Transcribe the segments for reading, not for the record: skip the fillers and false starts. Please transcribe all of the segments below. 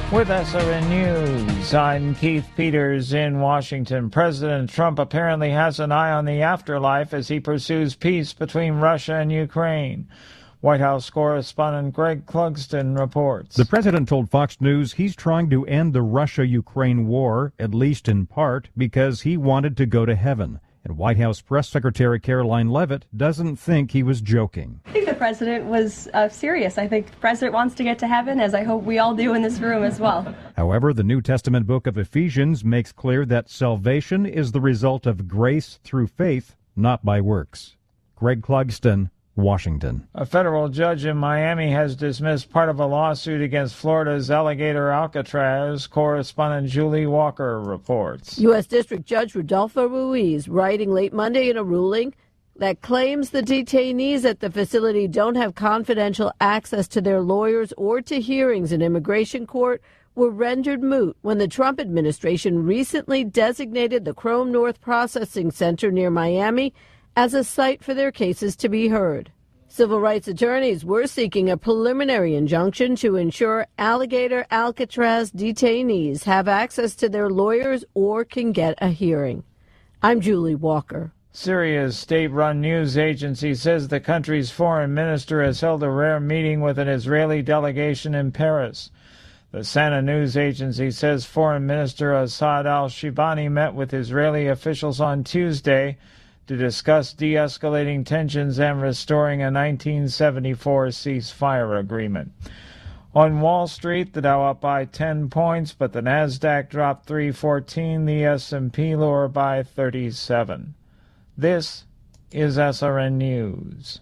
With SRN News, I'm Keith Peters in Washington. President Trump apparently has an eye on the afterlife as he pursues peace between Russia and Ukraine. White House correspondent Greg Clugston reports. The president told Fox News he's trying to end the Russia-Ukraine war, at least in part, because he wanted to go to heaven. And White House Press Secretary Caroline Leavitt doesn't think he was joking. I think the president was serious. I think the president wants to get to heaven, as I hope we all do in this room as well. However, the New Testament book of Ephesians makes clear that salvation is the result of grace through faith, not by works. Greg Clugston, Washington. A federal judge in Miami has dismissed part of a lawsuit against Florida's alligator Alcatraz. Correspondent Julie Walker reports. U.S. District Judge Rodolfo Ruiz writing late Monday in a ruling that claims the detainees at the facility don't have confidential access to their lawyers or to hearings in immigration court were rendered moot when the Trump administration recently designated the Chrome North Processing Center near Miami as a site for their cases to be heard. Civil rights attorneys were seeking a preliminary injunction to ensure alligator Alcatraz detainees have access to their lawyers or can get a hearing. I'm Julie Walker. Syria's state-run news agency says the country's foreign minister has held a rare meeting with an Israeli delegation in Paris. The Sana news agency says Foreign Minister Assad al-Shibani met with Israeli officials on Tuesday to discuss de-escalating tensions and restoring a 1974 ceasefire agreement. On Wall Street, the Dow up by 10 points, but the Nasdaq dropped 314, the S&P lower by 37. This is SRN News.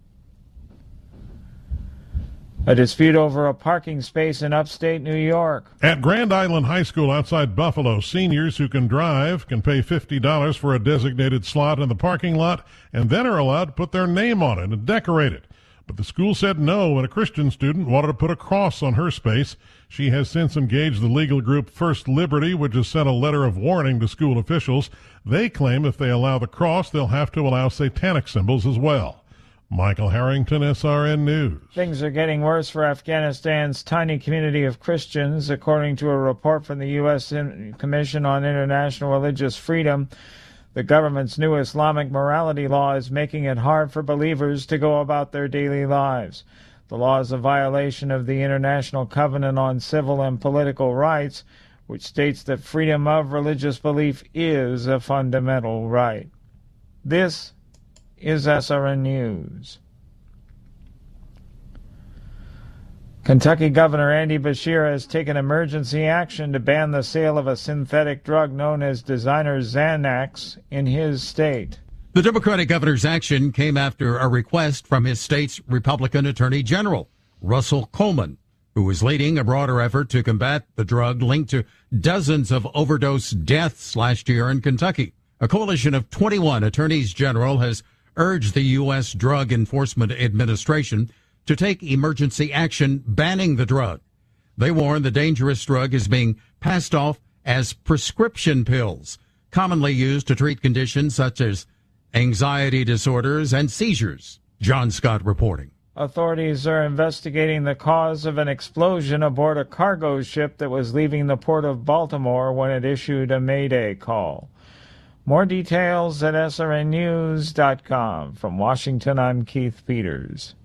A dispute over a parking space in upstate New York. At Grand Island High School outside Buffalo, seniors who can drive can pay $50 for a designated slot in the parking lot and then are allowed to put their name on it and decorate it. But the school said no when a Christian student wanted to put a cross on her space. She has since engaged the legal group First Liberty, which has sent a letter of warning to school officials. They claim if they allow the cross, they'll have to allow satanic symbols as well. Michael Harrington, SRN News. Things are getting worse for Afghanistan's tiny community of Christians, according to a report from the U.S. Commission on International Religious Freedom. The government's new Islamic morality law is making it hard for believers to go about their daily lives. The law is a violation of the International Covenant on Civil and Political Rights, which states that freedom of religious belief is a fundamental right. This is SRN News. Kentucky Governor Andy Beshear has taken emergency action to ban the sale of a synthetic drug known as designer Xanax in his state. The Democratic governor's action came after a request from his state's Republican Attorney General, Russell Coleman, who is leading a broader effort to combat the drug linked to dozens of overdose deaths last year in Kentucky. A coalition of 21 attorneys general has urged the U.S. Drug Enforcement Administration to take emergency action banning the drug. They warn the dangerous drug is being passed off as prescription pills, commonly used to treat conditions such as anxiety disorders and seizures. John Scott reporting. Authorities are investigating the cause of an explosion aboard a cargo ship that was leaving the port of Baltimore when it issued a Mayday call. More details at srnnews.com. From Washington, I'm Keith Peters.